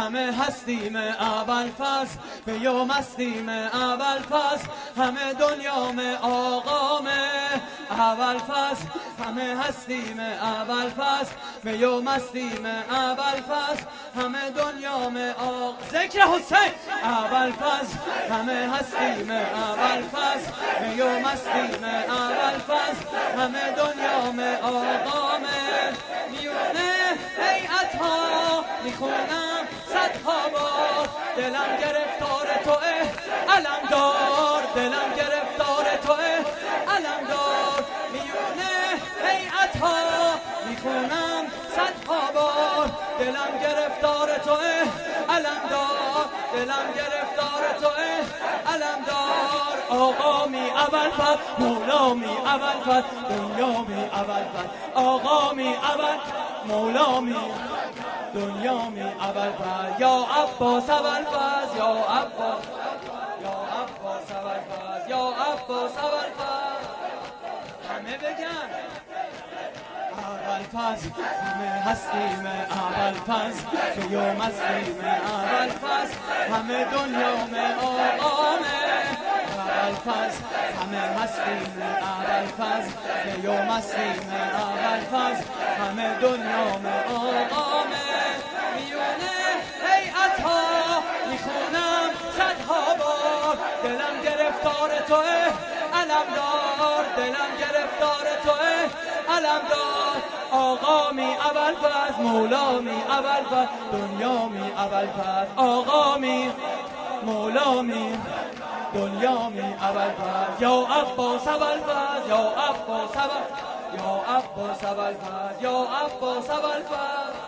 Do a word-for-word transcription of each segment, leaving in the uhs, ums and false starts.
همه هستیم اول فصل بیوم هستیم اول فصل همه دنیام آقام اول فصل همه هستیم اول فصل بیوم هستیم اول فصل همه دنیام آق ذکر حسین اول فصل همه هستیم اول فصل بیوم هستیم اول فصل همه دنیام آقام میونه هیئت‌ها میخونم صدها بار دلم گرفتار توه علمدار دلم گرفتار توه علمدار میونه هیئت‌ها میخونم صدها بار دلم گرفتار توه علمدار دلم گرفتار توه علمدار آقا می اول فصل مولا می اول فصل دنیا می اول فصل آقا می اول مولا می دنیا می اول فصل یا عباس اول فصل یا عباس یا عباس اول فصل یا عباس اول فصل همه بگن اول فصل همه هستیم اول فصل بیوم هستیم اول فصل همه دنیام آقامه اول فصل همه هستیم اول فصل بیوم هستیم اول فصل همه دنیام آقامه میونه هیئت‌ها میخونم صدها بار دلم گرفتار توه علمدار دلم گرفتار توه علمدار آقا می اول فصل مولا می اول فصل دنیا می اول فصل آقا می مولا می دنیا می اول فصل یا عباس اول فصل یا عباس اول یا عباس اول فصل یا عباس اول فصل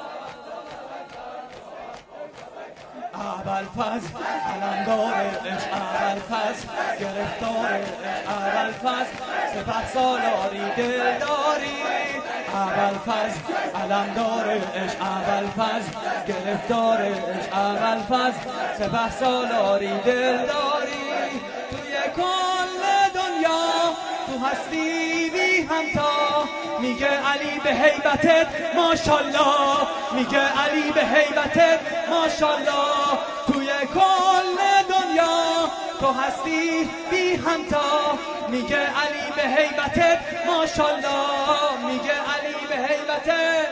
اول فصل علمدار عشق اول فصل گرفتار عشق اول فصل سپه سالاری دلداری اول فصل علمدار عشق اول فصل گرفتار عشق اول فصل سپه سالاری دلداری توی کل دنیا تو هستی بی همتا میگه علی به هیبتت ماشالله میگه علی به هیبتت ماشالله توی کل دنیا تو هستی بی همتا میگه علی به هیبتت ماشالله میگه علی به هیبتت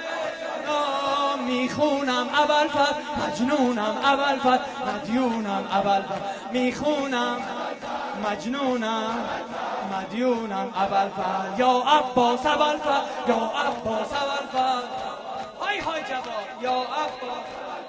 میخونم اول فصل مجنونم اول فصل مدیونم اول فصل میخونم مجنونم مدیونم اول فصل یا عباس اول فصل یا عباس اول فصل های های جواب یا عباس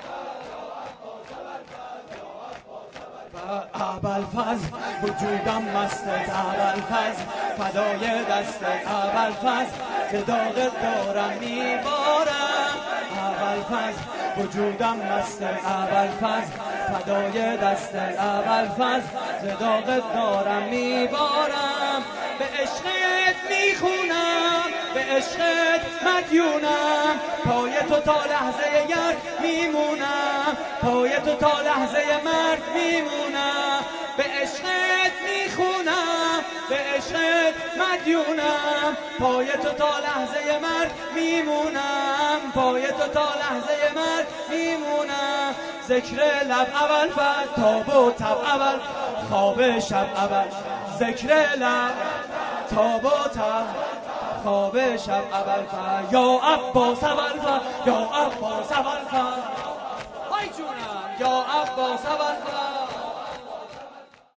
اول فصل وجودم مست اول فصل فدای دست اول فصل صداقت دارم میبارم اول فصل وجودم مست اول فصل فدای دست اول فصل صداقت دارم میبارم به عشقت میخونم به عشقت مدیونم پای تو تا لحظه گر میمونم پای تو تا لحظه مرد میمونم به عشقت میخونم به عشقت مدیونم پای تو تا لحظه مرد میمونم پای تو تا لحظه مرد میمونم ذکر لب اول فصل تاب و تب اول خواب شب اول ذکر لب تاب و تب خواب شب اول فصل یا عباس اول فصل یا عباس اول فصل های جونم یا عباس اول فصل